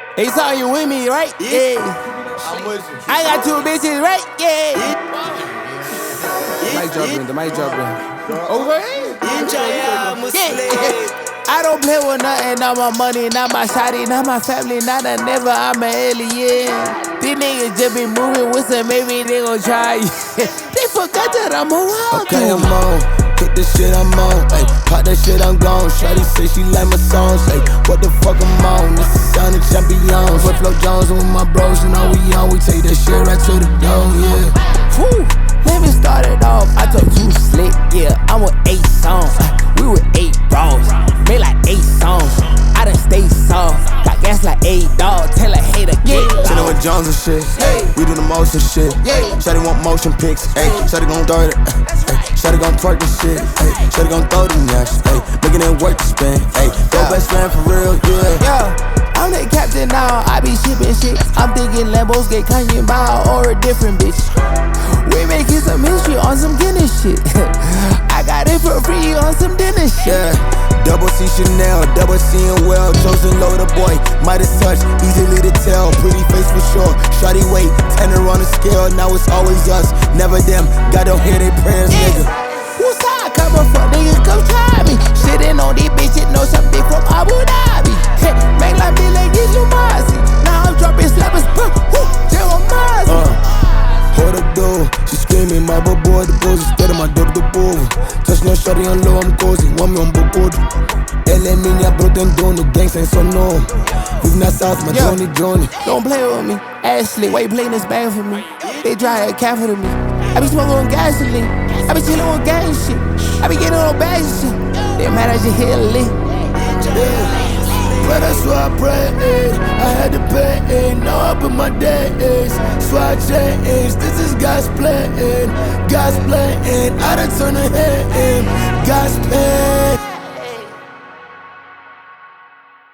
They saw you with me, right? Yeah. I'm with you. I got 2 bitches, right? Yeah. The mic dropping. Okay. Yeah. I don't play with nothing, not my money, not my shawty, not my family, not a never, I'm an alien. These niggas just be moving with some, maybe they gon' try. They forgot that I'm a wild Okay, dude. I'm on. Hit the shit, I'm on. Ay, pop that shit, I'm gone. Shawty say she like my songs. Ay, what the fuck I'm on? This is sound of champions. With Flo Jones with my bros, you know we on. We take that shit right to the dome, yeah. Whew. Let me start it off. I took 2 slick, yeah. I'm with 8 songs. We with 8 bros. Made like 8 songs. I done stay soft. Got gas like 8 dogs. Tell a hater, get Chillin' with Jones and shit. Hey. We do the motion shit. Yeah. Shawty want motion pics. Ay, Shawty gon' throw it. Shawty gon' twerk the shit. Ay, Shawty gon' throw the nash. Ay, making it work to spend. Ay, go best friend for real, yeah. Yeah, I'm the captain now, I be shipping shit. I'm thinking Lambos get Kanye by or a different bitch. We making some history on some Guinness shit. I got it for free on some dinner shit. Yeah, double C Chanel, double C and well. Chosen loader boy, Midas touch, easily to tell. Pretty face for sure, shawty weight, 10 on the scale. Now it's always us, never them. God don't hear their prayers, nigga. Who's side cover for niggas come try me? Shitting on these bitches, know some big from Abu Dhabi. Hey, make like me like get you Mozzie. Now I'm dropping slappers, Jerome Mozzie. Hold up though, she screaming, my boy, the boys instead of my dog, the boy. Touch no shawty on low, I'm cozy, want me on board. LA minha bro, them doing the gang saying so no. We've not south, my Johnny. Don't play with me, Ashley. Why you playing this bad for me? They try to cap for me. I be smoking on gasoline. I be chillin' on gang shit. I be getting on bags and shit. They mad I just hit a lick. But that's why I pray, I had to pay, now up in my days. So I change, this is God's plan, I done turn the head, God's plan.